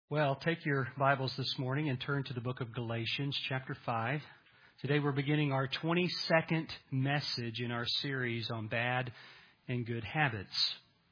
Well, take your Bibles this morning and turn to the book of Galatians, chapter 5. Today we're beginning our 22nd message in our series on bad and good habits.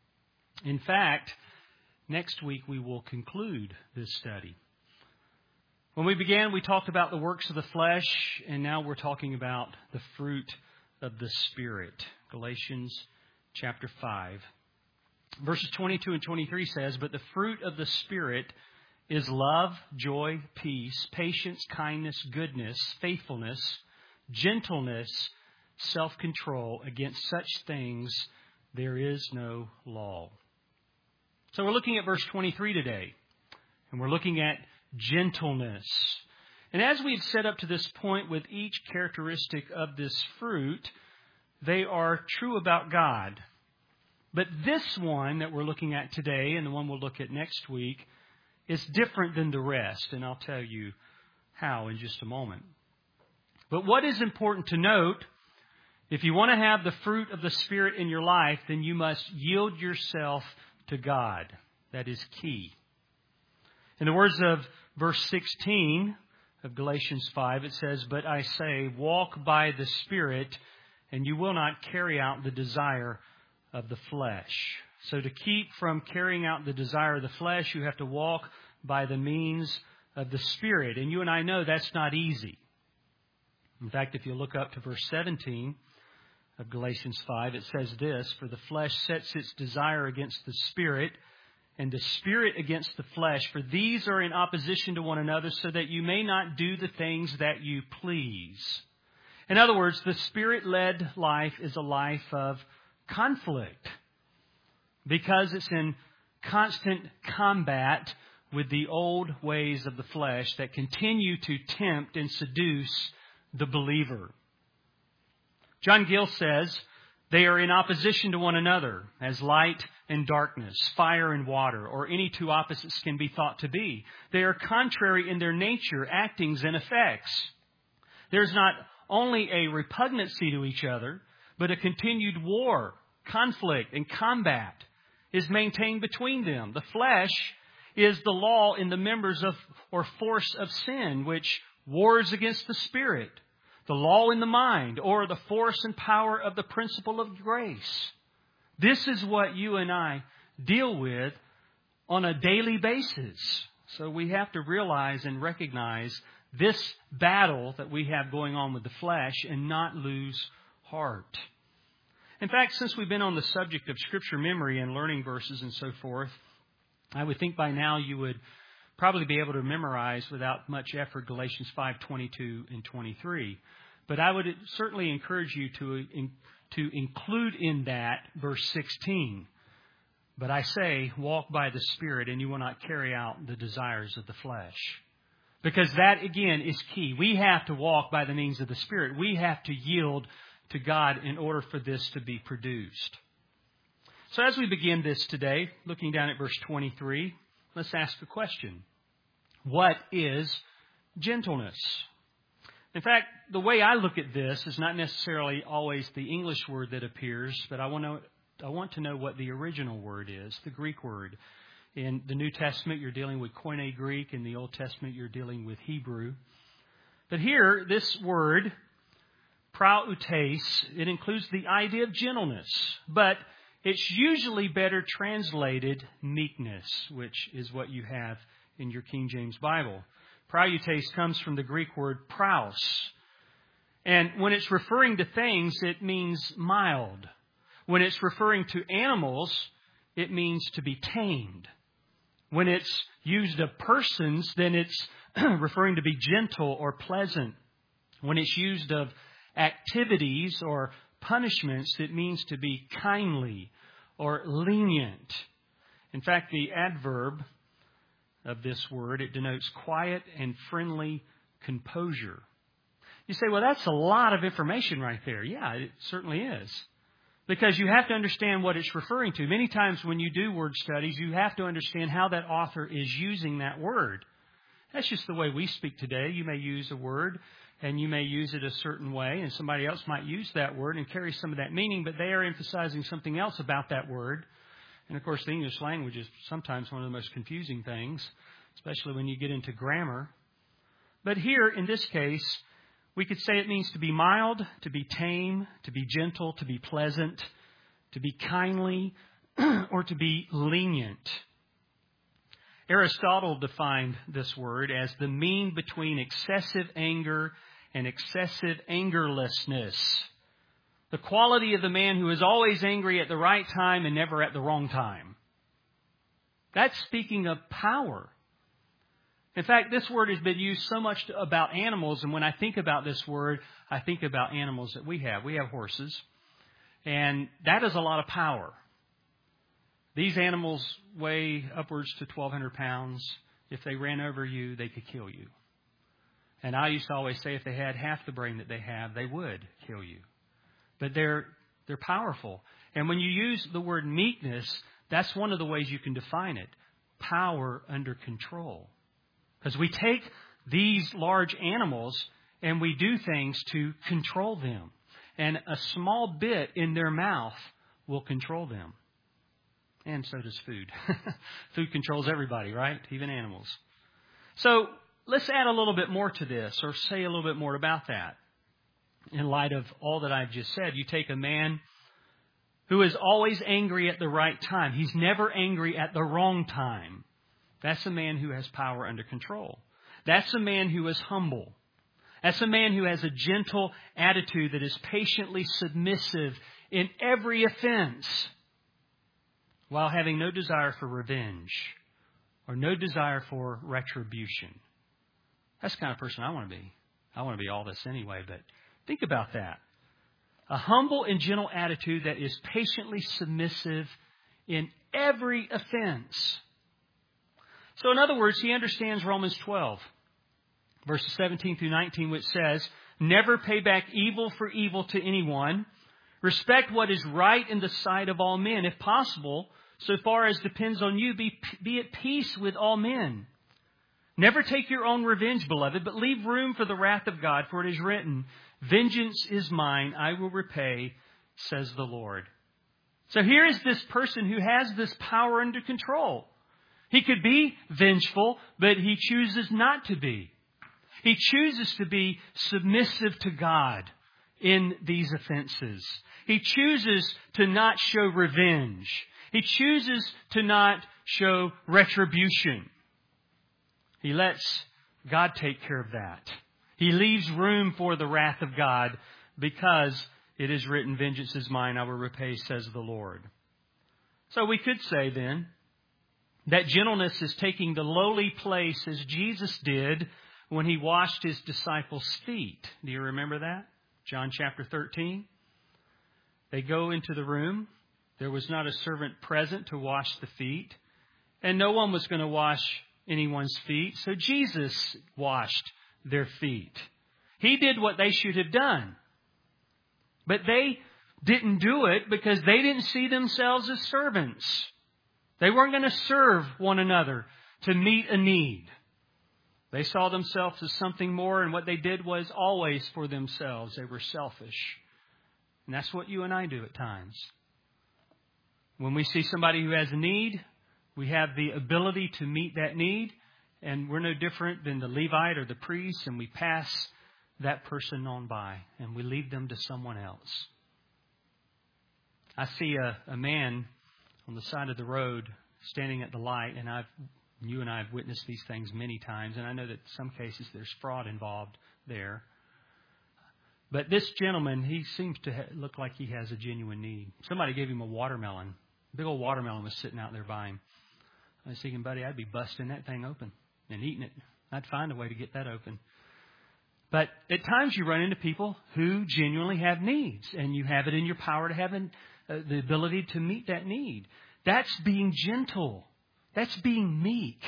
In fact, next week we will conclude this study. When we began, we talked about the works of the flesh, and now we're talking about the fruit of the Spirit. Galatians chapter 5. Verses 22 and 23 says, "But the fruit of the Spirit is love, joy, peace, patience, kindness, goodness, faithfulness, gentleness, self-control. Against such things there is no law." So we're looking at verse 23 today, and we're looking at gentleness. And as we've set up to this point with each characteristic of this fruit, they are true about God. But this one that we're looking at today, and the one we'll look at next week, is different than the rest, and I'll tell you how in just a moment. But what is important to note, if you want to have the fruit of the Spirit in your life, then you must yield yourself to God. That is key. In the words of verse 16 of Galatians 5, it says, "But I say, walk by the Spirit, and you will not carry out the desire of the flesh." So to keep from carrying out the desire of the flesh, you have to walk by the means of the Spirit. And you and I know that's not easy. In fact, if you look up to verse 17 of Galatians 5, it says this, "For the flesh sets its desire against the Spirit, and the Spirit against the flesh. For these are in opposition to one another, so that you may not do the things that you please." In other words, the Spirit-led life is a life of conflict, because it's in constant combat with the old ways of the flesh that continue to tempt and seduce the believer. John Gill says, "They are in opposition to one another, as light and darkness, fire and water, or any two opposites can be thought to be. They are contrary in their nature, actings, and effects. There's not only a repugnancy to each other, but a continued war, conflict, and combat is maintained between them. The flesh is the law in the members of or force of sin, which wars against the Spirit. The law in the mind, or the force and power of the principle of grace." This is what you and I deal with on a daily basis. So we have to realize and recognize this battle that we have going on with the flesh and not lose heart. In fact, since we've been on the subject of Scripture memory and learning verses and so forth, I would think by now you would probably be able to memorize without much effort Galatians 5:22 and 23. But I would certainly encourage you to include in that verse 16. "But I say, walk by the Spirit, and you will not carry out the desires of the flesh." Because that, again, is key. We have to walk by the means of the Spirit. We have to yield to God in order for this to be produced. So as we begin this today, looking down at verse 23, let's ask a question. What is gentleness? In fact, the way I look at this is not necessarily always the English word that appears, but I want to know what the original word is, the Greek word. In the New Testament, you're dealing with Koine Greek. In the Old Testament, you're dealing with Hebrew. But here, this word, prautes, it includes the idea of gentleness, but it's usually better translated meekness, which is what you have in your King James Bible. Prautes comes from the Greek word praus. And when it's referring to things, it means mild. When it's referring to animals, it means to be tamed. When it's used of persons, then it's referring to be gentle or pleasant. When it's used of activities or punishments, it means to be kindly or lenient. In fact, the adverb of this word, it denotes quiet and friendly composure. You say, well, that's a lot of information right there. Yeah, it certainly is. Because you have to understand what it's referring to. Many times when you do word studies, you have to understand how that author is using that word. That's just the way we speak today. You may use a word and you may use it a certain way, and somebody else might use that word and carry some of that meaning, but they are emphasizing something else about that word. And of course, the English language is sometimes one of the most confusing things especially when you get into grammar. But here, in this case, we could say it means to be mild, to be tame, to be gentle, to be pleasant, to be kindly, or to be lenient. Aristotle defined this word as the mean between excessive anger and excessive angerlessness. The quality of the man who is always angry at the right time and never at the wrong time. That's speaking of power. In fact, this word has been used so much about animals, and when I think about this word, I think about animals that we have. We have horses, and that is a lot of power. These animals weigh upwards to 1,200 pounds. If they ran over you, they could kill you. And I used to always say if they had half the brain that they have, they would kill you. But they're powerful. And when you use the word meekness, that's one of the ways you can define it. Power under control. Because we take these large animals and we do things to control them. And a small bit in their mouth will control them. And so does food. Food controls everybody, right? Even animals. So let's add a little bit more to this, or say a little bit more about that. In light of all that I've just said, you take a man who is always angry at the right time. He's never angry at the wrong time. That's a man who has power under control. That's a man who is humble. That's a man who has a gentle attitude that is patiently submissive in every offense, while having no desire for revenge or no desire for retribution. That's the kind of person I want to be. I want to be all this anyway, but think about that. A humble and gentle attitude that is patiently submissive in every offense. So in other words, he understands Romans 12, verses 17 through 19, which says, never pay back evil for evil to anyone. Respect what is right in the sight of all men. If possible, so far as depends on you, be at peace with all men. Never take your own revenge, beloved, but leave room for the wrath of God, for it is written, vengeance is mine, I will repay, says the Lord. So here is this person who has this power under control. He could be vengeful, but he chooses not to be. He chooses to be submissive to God in these offenses. He chooses to not show revenge. He chooses to not show retribution. He lets God take care of that. He leaves room for the wrath of God because it is written, vengeance is mine, I will repay, says the Lord. So we could say then that gentleness is taking the lowly place as Jesus did when he washed his disciples' feet. Do you remember that? John chapter 13. They go into the room. There was not a servant present to wash the feet. And no one was going to wash anyone's feet. So Jesus washed their feet. He did what they should have done. But they didn't do it because they didn't see themselves as servants. They weren't going to serve one another to meet a need. They saw themselves as something more, and what they did was always for themselves. They were selfish. And that's what you and I do at times. When we see somebody who has a need, we have the ability to meet that need, and we're no different than the Levite or the priest, and we pass that person on by, and we leave them to someone else. I see a man on the side of the road standing at the light, and you and I have witnessed these things many times, and I know that in some cases there's fraud involved there. But this gentleman, he seems to look like he has a genuine need. Somebody gave him a watermelon. A big old watermelon was sitting out there by him. I was thinking, buddy, I'd be busting that thing open and eating it. I'd find a way to get that open. But at times you run into people who genuinely have needs, and you have it in your power to have the ability to meet that need. That's being gentle. That's being meek.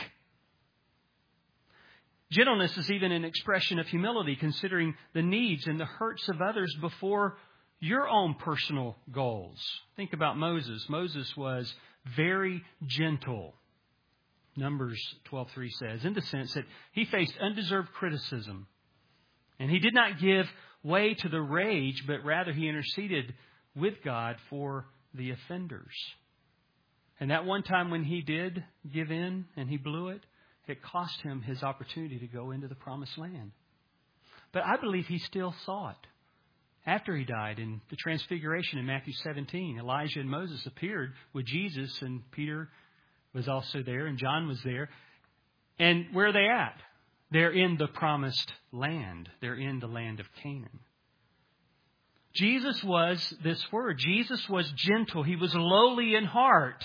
Gentleness is even an expression of humility, considering the needs and the hurts of others before your own personal goals. Think about Moses. Moses was very gentle. Numbers 12:3 says, in the sense that he faced undeserved criticism. And he did not give way to the rage, but rather he interceded with God for the offenders. And that one time when he did give in and he blew it, It cost him his opportunity to go into the promised land. But I believe he still saw it. After he died in the Transfiguration in Matthew 17, Elijah and Moses appeared with Jesus, and Peter was also there, and John was there. And where are they at? They're in the promised land. They're in the land of Canaan. Jesus was this word. Jesus was gentle. He was lowly in heart.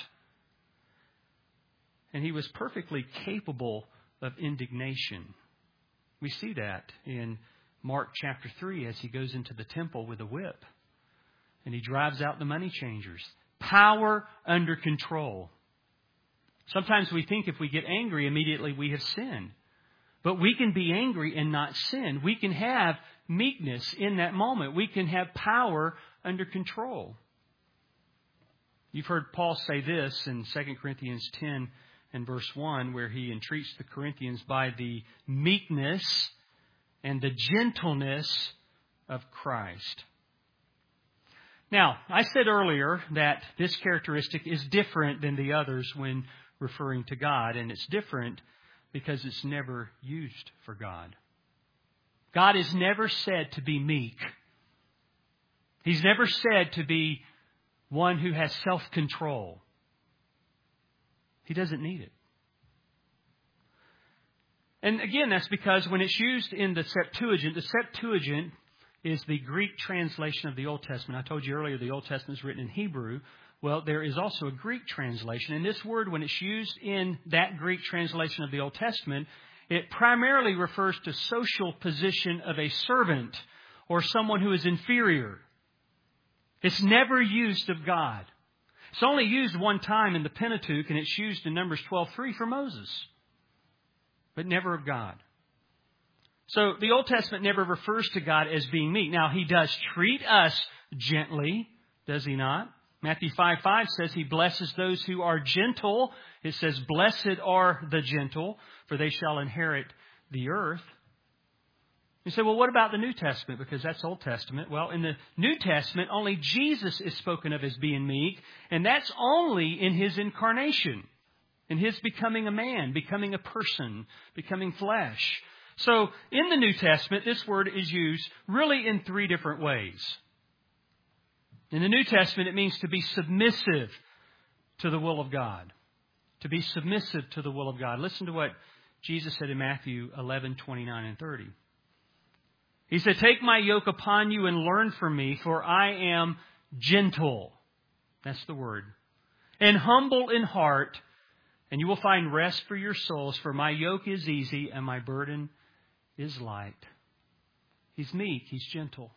And he was perfectly capable of indignation. We see that in Mark chapter 3 as he goes into the temple with a whip. And he drives out the money changers. Power under control. Sometimes we think if we get angry, immediately we have sinned. But we can be angry and not sin. We can have meekness in that moment. We can have power under control. You've heard Paul say this in 2 Corinthians 10 and verse 1, where he entreats the Corinthians by the meekness and the gentleness of Christ. Now, I said earlier that this characteristic is different than the others when referring to God, and it's different because it's never used for God. God is never said to be meek. He's never said to be one who has self-control. He doesn't need it. And again, that's because when it's used in the Septuagint is the Greek translation of the Old Testament. I told you earlier the Old Testament is written in Hebrew. Well, there is also a Greek translation. And this word, when it's used in that Greek translation of the Old Testament, it primarily refers to social position of a servant or someone who is inferior. It's never used of God. It's only used one time in the Pentateuch, and it's used in Numbers 12:3 for Moses, but never of God. So the Old Testament never refers to God as being meek. Now, He does treat us gently, does He not? Matthew 5:5 says He blesses those who are gentle. It says, "Blessed are the gentle, for they shall inherit the earth." You say, well, what about the New Testament? Because that's Old Testament. Well, in the New Testament, only Jesus is spoken of as being meek, and that's only in His incarnation, in His becoming a man, becoming a person, becoming flesh. So in the New Testament, this word is used really in three different ways. In the New Testament, it means to be submissive to the will of God. To be submissive to the will of God. Listen to what Jesus said in Matthew 11:29 and 30. He said, "Take my yoke upon you and learn from me, for I am gentle." That's the word. "And humble in heart, and you will find rest for your souls, for my yoke is easy and my burden is light." He's meek. He's gentle.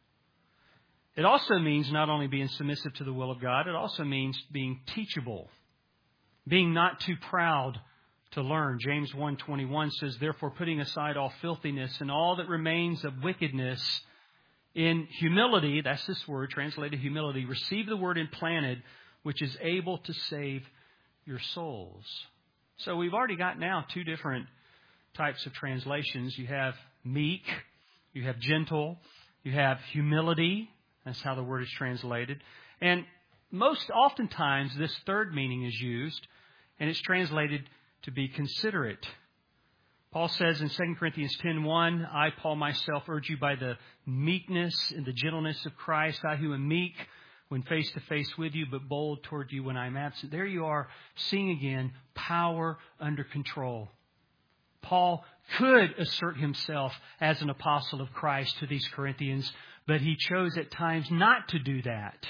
It also means not only being submissive to the will of God, it also means being teachable, being not too proud to learn. James 1:21 says, "Therefore, putting aside all filthiness and all that remains of wickedness, in humility," that's this word, translated humility, "receive the word implanted, which is able to save your souls." So we've already got now two different types of translations. You have meek, you have gentle, you have humility. That's how the word is translated. And most oftentimes this third meaning is used, and it's translated to be considerate. Paul says in 2 Corinthians 10:1, "I, Paul, myself urge you by the meekness and the gentleness of Christ, I who am meek when face to face with you, but bold toward you when I am absent." There you are, seeing again power under control. Paul could assert himself as an apostle of Christ to these Corinthians, but he chose at times not to do that.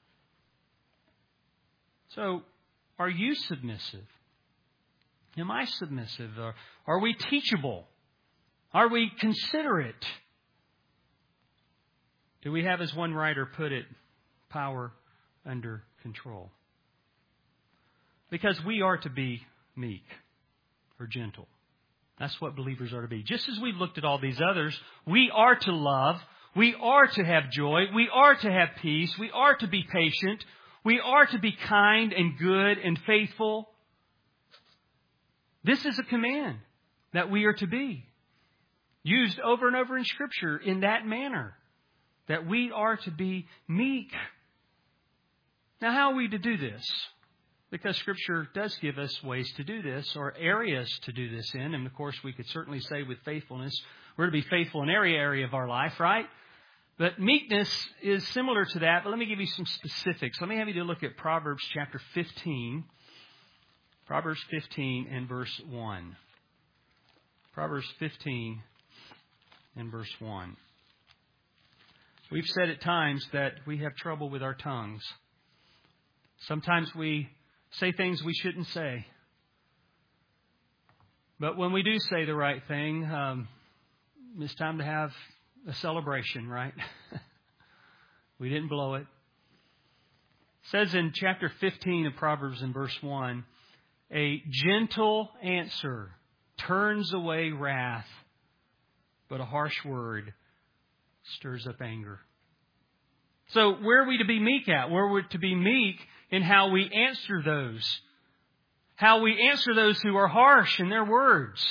So, are you submissive? Am I submissive? Are we teachable? Are we considerate? Do we have, as one writer put it, power under control? Because we are to be meek or gentle. That's what believers are to be. Just as we've looked at all these others, we are to love. We are to have joy. We are to have peace. We are to be patient. We are to be kind and good and faithful. This is a command that we are to be. Used over and over in Scripture in that manner. That we are to be meek. Now, how are we to do this? because Scripture does give us ways to do this or areas to do this in. And, of course, we could certainly say with faithfulness, we're to be faithful in every area of our life, right? But meekness is similar to that. But let me give you some specifics. Let me have you to look at Proverbs chapter 15. Proverbs 15 and verse 1. Proverbs 15 and verse 1. We've said at times that we have trouble with our tongues. Sometimes we say things we shouldn't say. But when we do say the right thing, it's time to have a celebration, right? We didn't blow it. It says in chapter 15 of Proverbs in verse 1, a gentle answer turns away wrath, but a harsh word stirs up anger. So where are we to be meek at? Where are we to be meek in how we answer those? How we answer those who are harsh in their words.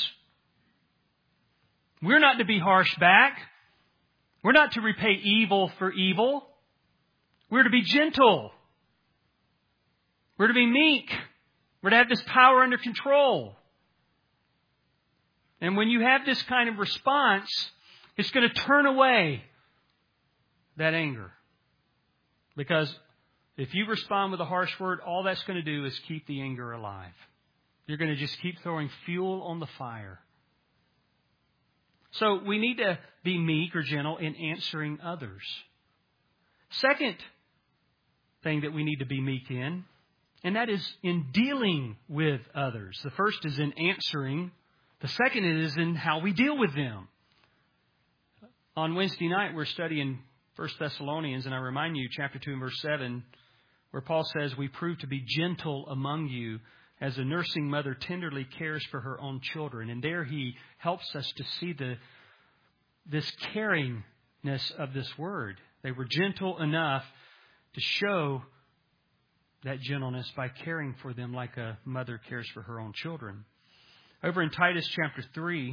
We're not to be harsh back. We're not to repay evil for evil. We're to be gentle. We're to be meek. We're to have this power under control. And when you have this kind of response, it's going to turn away that anger. Because if you respond with a harsh word, all that's going to do is keep the anger alive. You're going to just keep throwing fuel on the fire. So we need to be meek or gentle in answering others. Second thing that we need to be meek in, and that is in dealing with others. The first is in answering. The second is in how we deal with them. On Wednesday night, we're studying 1 Thessalonians, and I remind you, chapter 2 and verse 7, where Paul says, we prove to be gentle among you as a nursing mother tenderly cares for her own children. And there he helps us to see this caringness of this word. They were gentle enough to show that gentleness by caring for them like a mother cares for her own children. Over in Titus chapter 3,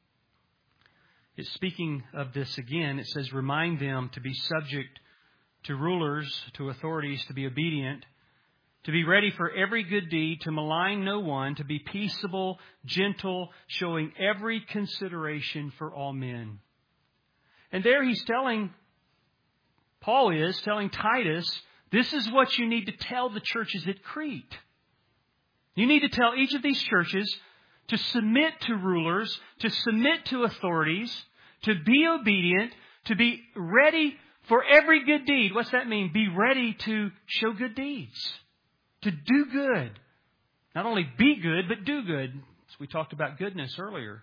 it's speaking of this again. It says, remind them to be subject to rulers, to authorities, to be obedient, to be ready for every good deed, to malign no one, to be peaceable, gentle, showing every consideration for all men. And there he's telling, Paul is telling Titus, this is what you need to tell the churches at Crete. You need to tell each of these churches to submit to rulers, to submit to authorities, to be obedient, to be ready for every good deed. What's that mean? Be ready to show good deeds. To do good. Not only be good, but do good. As we talked about goodness earlier.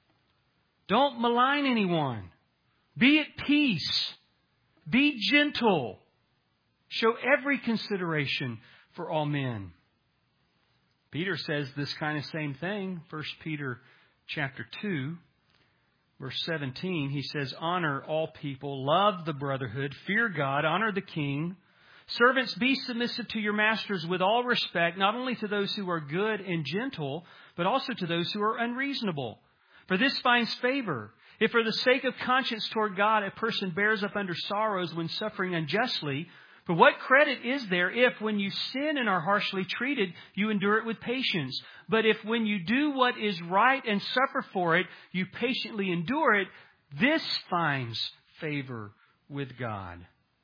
Don't malign anyone. Be at peace. Be gentle. Show every consideration for all men. Peter says this kind of same thing. 1 Peter chapter 2, verse 17. He says, honor all people, love the brotherhood, fear God, honor the king. Servants, be submissive to your masters with all respect, not only to those who are good and gentle, but also to those who are unreasonable. For this finds favor. If for the sake of conscience toward God, a person bears up under sorrows when suffering unjustly, for what credit is there if, when you sin and are harshly treated, you endure it with patience? But if when you do what is right and suffer for it, you patiently endure it, this finds favor with God.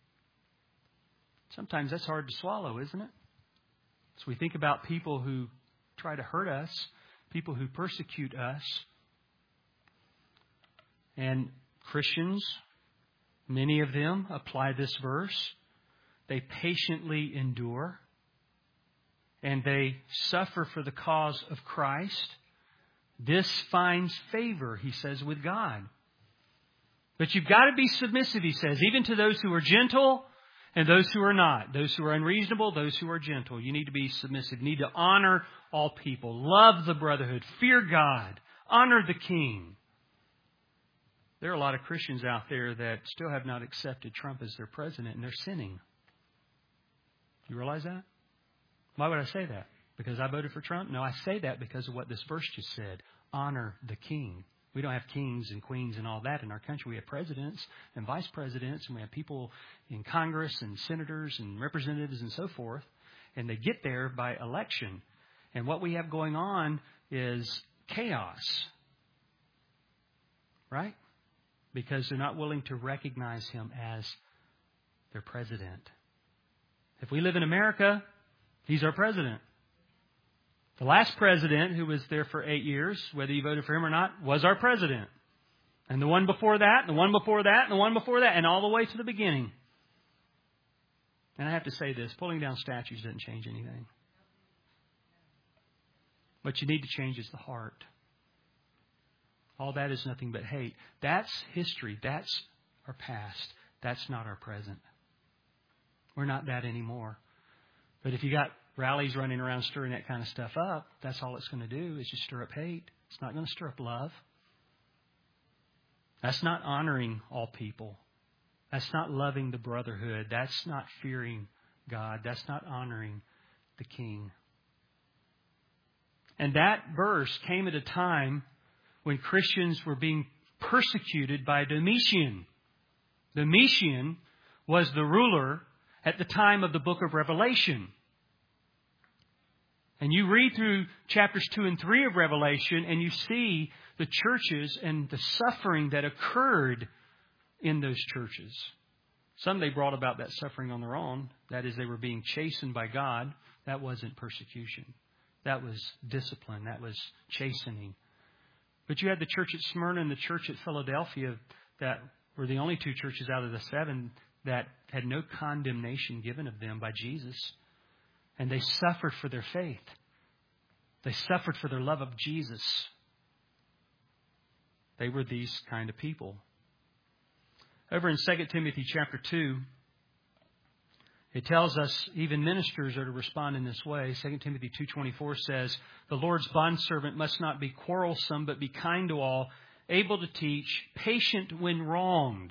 Sometimes that's hard to swallow, isn't it? So we think about people who try to hurt us, people who persecute us. And Christians, many of them apply this verse. They patiently endure. And they suffer for the cause of Christ. This finds favor, he says, with God. But you've got to be submissive, he says, even to those who are gentle and those who are not. Those who are unreasonable, those who are gentle. You need to be submissive. You need to honor all people. Love the brotherhood. Fear God. Honor the king. There are a lot of Christians out there that still have not accepted Trump as their president, and they're sinning. You realize that? Why would I say that? Because I voted for Trump? No, I say that because of what this verse just said. Honor the king. We don't have kings and queens and all that in our country. We have presidents and vice presidents, and we have people in Congress and senators and representatives and so forth. And they get there by election. And what we have going on is chaos. Right? Because they're not willing to recognize him as their president. If we live in America, he's our president. The last president, who was there for 8 years, whether you voted for him or not, was our president. And the one before that, and the one before that, and the one before that, and all the way to the beginning. And I have to say this, pulling down statues doesn't change anything. What you need to change is the heart. All that is nothing but hate. That's history. That's our past. That's not our present. We're not that anymore. But if you got rallies running around stirring that kind of stuff up, that's all it's going to do is just stir up hate. It's not going to stir up love. That's not honoring all people. That's not loving the brotherhood. That's not fearing God. That's not honoring the King. And that verse came at a time when Christians were being persecuted by Domitian. Domitian was the ruler at the time of the book of Revelation. And you read through chapters 2 and 3 of Revelation and you see the churches and the suffering that occurred in those churches. Some they brought about that suffering on their own. That is, they were being chastened by God. That wasn't persecution. That was discipline. That was chastening. But you had the church at Smyrna and the church at Philadelphia that were the only two churches out of the 7 that had no condemnation given of them by Jesus. And they suffered for their faith. They suffered for their love of Jesus. They were these kind of people. Over in 2 Timothy chapter 2, it tells us even ministers are to respond in this way. 2 Timothy 2:24 says, "The Lord's bondservant must not be quarrelsome, but be kind to all, able to teach, patient when wronged."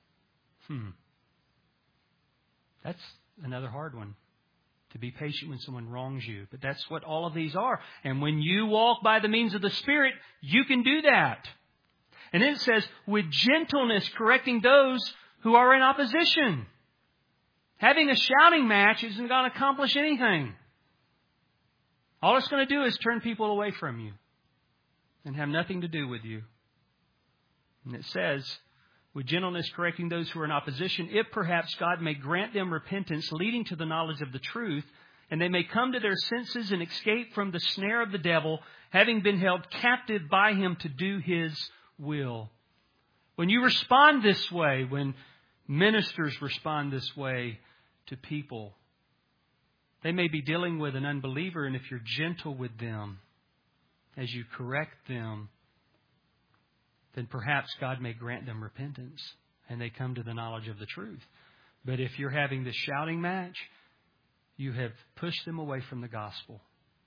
That's another hard one. To be patient when someone wrongs you. But that's what all of these are. And when you walk by the means of the Spirit, you can do that. And then it says, with gentleness correcting those who are in opposition. Having a shouting match isn't going to accomplish anything. All it's going to do is turn people away from you and have nothing to do with you. And it says, with gentleness correcting those who are in opposition, if perhaps God may grant them repentance leading to the knowledge of the truth, and they may come to their senses and escape from the snare of the devil, having been held captive by him to do his will. When you respond this way, when ministers respond this way to people, they may be dealing with an unbeliever, and if you're gentle with them as you correct them, then perhaps God may grant them repentance and they come to the knowledge of the truth. But if you're having this shouting match, you have pushed them away from the gospel.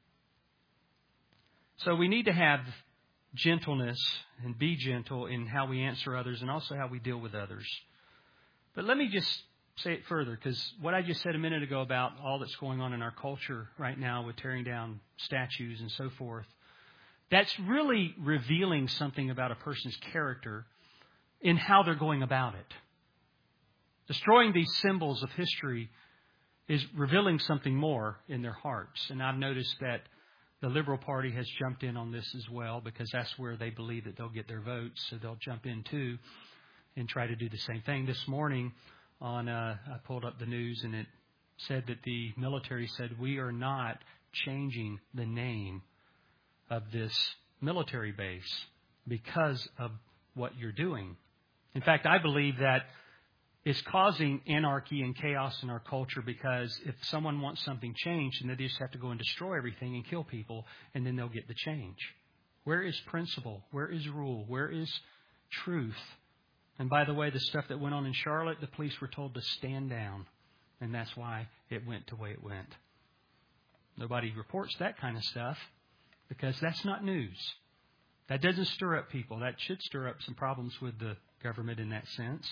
So we need to have gentleness and be gentle in how we answer others and also how we deal with others. But let me just say it further, because what I just said a minute ago about all that's going on in our culture right now with tearing down statues and so forth, that's really revealing something about a person's character in how they're going about it. Destroying these symbols of history is revealing something more in their hearts. And I've noticed that the Liberal Party has jumped in on this as well, because that's where they believe that they'll get their votes. So they'll jump in too and try to do the same thing. This morning I pulled up the news and it said that the military said, we are not changing the name of this military base because of what you're doing. In fact, I believe that it's causing anarchy and chaos in our culture, because if someone wants something changed, then they just have to go and destroy everything and kill people, and then they'll get the change. Where is principle? Where is rule? Where is truth? And by the way, the stuff that went on in Charlotte, the police were told to stand down, and that's why it went the way it went. Nobody reports that kind of stuff, because that's not news. That doesn't stir up people. That should stir up some problems with the government in that sense.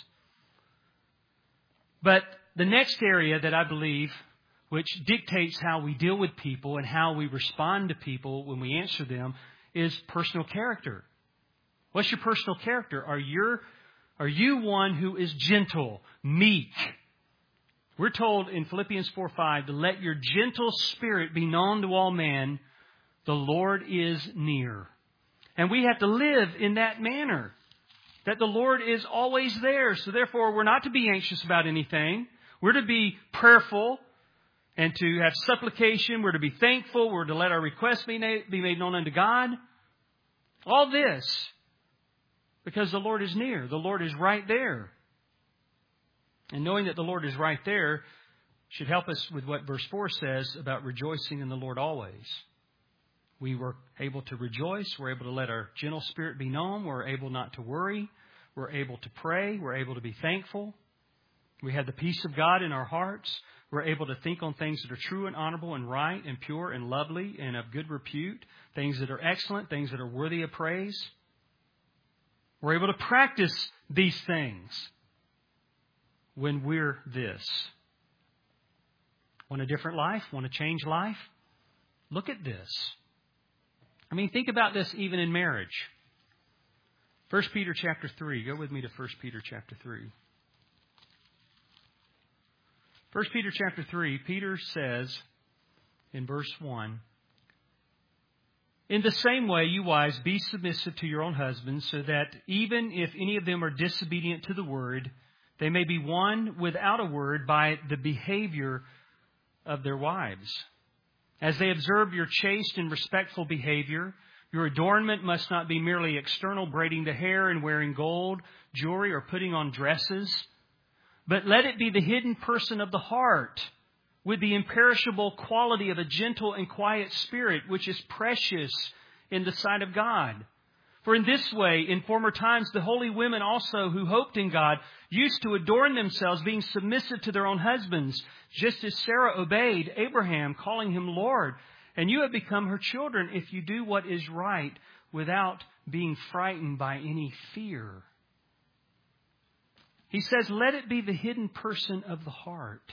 But the next area that I believe, which dictates how we deal with people and how we respond to people when we answer them, is personal character. What's your personal character? Are you one who is gentle, meek, We're told in Philippians 4:5 to let your gentle spirit be known to all men. The Lord is near. And we have to live in that manner, that the Lord is always there. So therefore, we're not to be anxious about anything. We're to be prayerful and to have supplication. We're to be thankful. We're to let our requests be made known unto God. All this because the Lord is near. The Lord is right there. And knowing that the Lord is right there should help us with what verse 4 says about rejoicing in the Lord always. We were able to rejoice. We're able to let our gentle spirit be known. We're able not to worry. We're able to pray. We're able to be thankful. We have the peace of God in our hearts. We're able to think on things that are true and honorable and right and pure and lovely and of good repute. Things that are excellent. Things that are worthy of praise. We're able to practice these things when we're this. Want a different life? Want to change life? Look at this. I mean, think about this even in marriage. 1 Peter chapter 3. Go with me to 1 Peter chapter 3. 1 Peter chapter 3, Peter says in verse 1, in the same way, you wives, be submissive to your own husbands, so that even if any of them are disobedient to the word, they may be won without a word by the behavior of their wives. As they observe your chaste and respectful behavior, your adornment must not be merely external, braiding the hair and wearing gold, jewelry, or putting on dresses, but let it be the hidden person of the heart, with the imperishable quality of a gentle and quiet spirit, which is precious in the sight of God. For in this way, in former times, the holy women also who hoped in God used to adorn themselves, being submissive to their own husbands, just as Sarah obeyed Abraham, calling him Lord. And you have become her children if you do what is right without being frightened by any fear. He says, let it be the hidden person of the heart.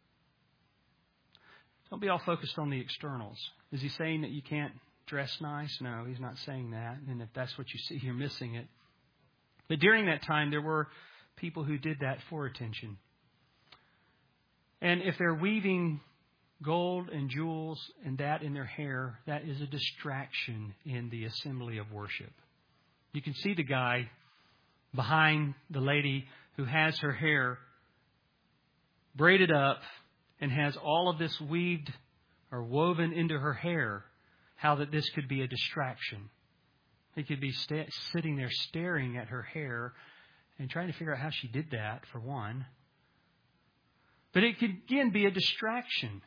Don't be all focused on the externals. Is he saying that you can't dress nice? No, he's not saying that. And if that's what you see, you're missing it. But during that time, there were people who did that for attention. And if they're weaving gold and jewels and that in their hair, that is a distraction in the assembly of worship. You can see the guy behind the lady who has her hair braided up and has all of this weaved or woven into her hair, how that this could be a distraction. He could be sitting there staring at her hair and trying to figure out how she did that, for one. But it could, again, be a distraction.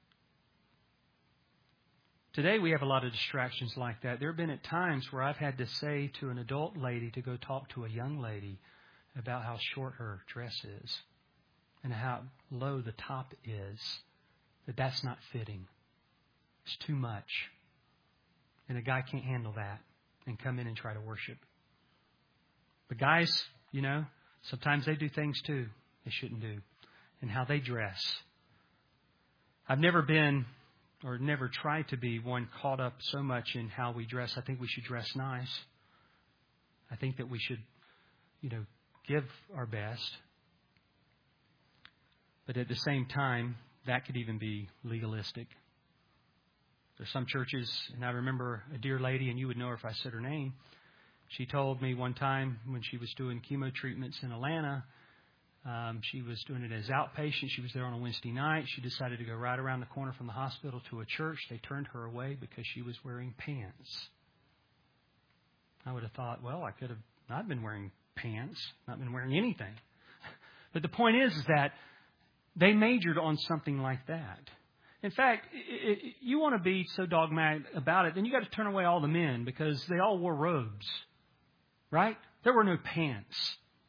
Today we have a lot of distractions like that. There have been at times where I've had to say to an adult lady to go talk to a young lady about how short her dress is and how low the top is, that's not fitting. It's too much. And a guy can't handle that and come in and try to worship. But guys, sometimes they do things too they shouldn't do. And how they dress. I've never been or never tried to be one caught up so much in how we dress. I think we should dress nice. I think that we should, give our best. But at the same time, that could even be legalistic. There's some churches, and I remember a dear lady, and you would know her if I said her name. She told me one time when she was doing chemo treatments in Atlanta, she was doing it as outpatient. She was there on a Wednesday night. She decided to go right around the corner from the hospital to a church. They turned her away because she was wearing pants. I would have thought, well, I could have not been wearing pants, not been wearing anything. But the point is that they majored on something like that. In fact, you want to be so dogmatic about it, then you got to turn away all the men because they all wore robes, right? There were no pants.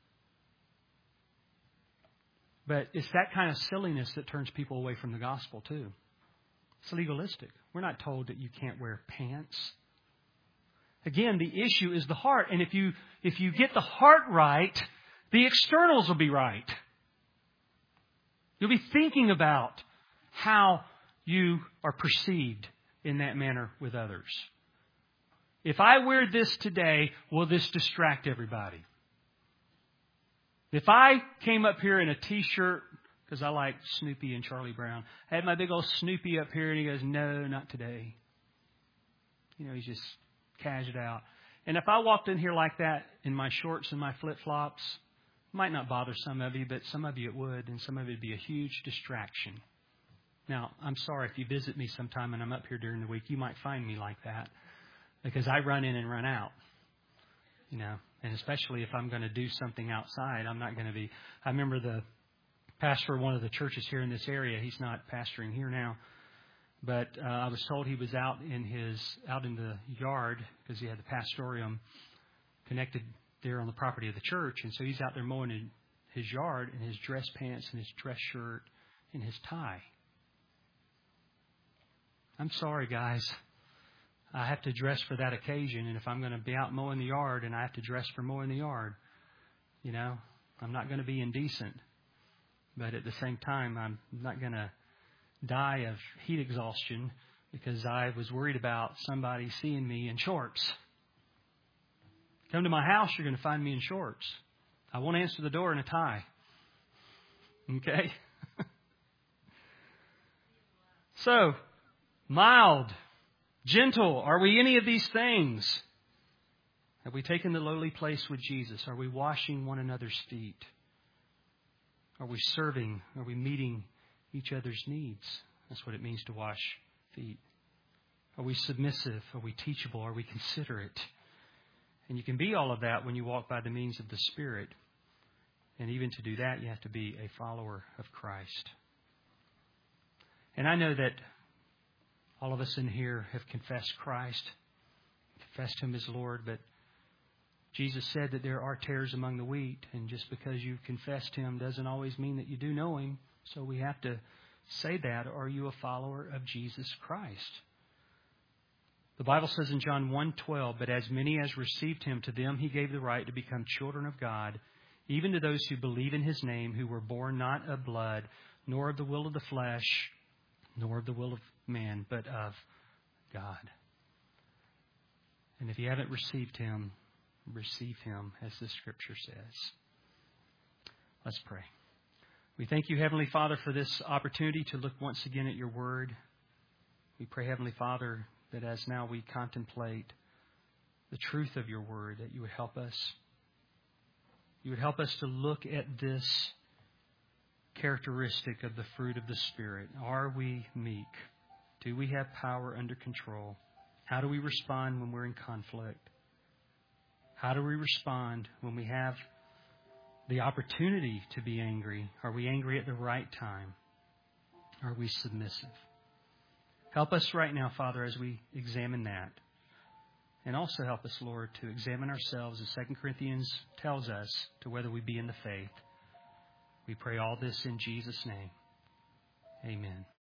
But it's that kind of silliness that turns people away from the gospel too. It's legalistic. We're not told that you can't wear pants. Again, the issue is the heart. And if you get the heart right, the externals will be right. You'll be thinking about how you are perceived in that manner with others. If I wear this today, will this distract everybody? If I came up here in a t-shirt because I like Snoopy and Charlie Brown. I had my big old Snoopy up here, and he goes, no, not today. You know, he's just cashed out. And if I walked in here like that in my shorts and my flip-flops, it might not bother some of you, but some of you it would, and some of it would be a huge distraction. Now, I'm sorry if you visit me sometime and I'm up here during the week, you might find me like that, because I run in and run out, you know, and especially if I'm going to do something outside, I'm not going to be. I remember the pastor of one of the churches here in this area. He's not pastoring here now, but I was told he was out in the yard because he had the pastorium connected there on the property of the church, and so he's out there mowing in his yard in his dress pants and his dress shirt and his tie. I'm sorry, guys. I have to dress for that occasion, and if I'm going to be out mowing the yard and I have to dress for mowing the yard, you know, I'm not going to be indecent. But at the same time, I'm not going to die of heat exhaustion because I was worried about somebody seeing me in shorts. Come to my house, you're going to find me in shorts. I won't answer the door in a tie. Okay? So, mild, gentle, are we any of these things? Have we taken the lowly place with Jesus? Are we washing one another's feet? Are we serving? Are we meeting each other's needs? That's what it means to wash feet. Are we submissive? Are we teachable? Are we considerate? And you can be all of that when you walk by the means of the Spirit. And even to do that, you have to be a follower of Christ. And I know that all of us in here have confessed Christ, confessed Him as Lord, but Jesus said that there are tares among the wheat, and just because you've confessed Him doesn't always mean that you do know Him. So we have to say that. Are you a follower of Jesus Christ? The Bible says in John 1:12, but as many as received Him, to them He gave the right to become children of God, even to those who believe in His name, who were born not of blood, nor of the will of the flesh, nor of the will of man, but of God. And if you haven't received Him, receive Him, as the Scripture says. Let's pray. We thank you, Heavenly Father, for this opportunity to look once again at your Word. We pray, Heavenly Father, that as now we contemplate the truth of your Word, that you would help us. You would help us to look at this characteristic of the fruit of the Spirit. Are we meek? Do we have power under control? How do we respond when we're in conflict? How do we respond when we have the opportunity to be angry? Are we angry at the right time? Are we submissive? Help us right now, Father, as we examine that. And also help us, Lord, to examine ourselves, as 2 Corinthians tells us, to whether we be in the faith. We pray all this in Jesus' name. Amen.